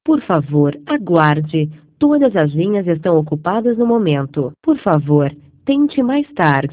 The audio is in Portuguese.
Por favor, aguarde. Todas as linhas estão ocupadas no momento. Por favor, tente mais tarde.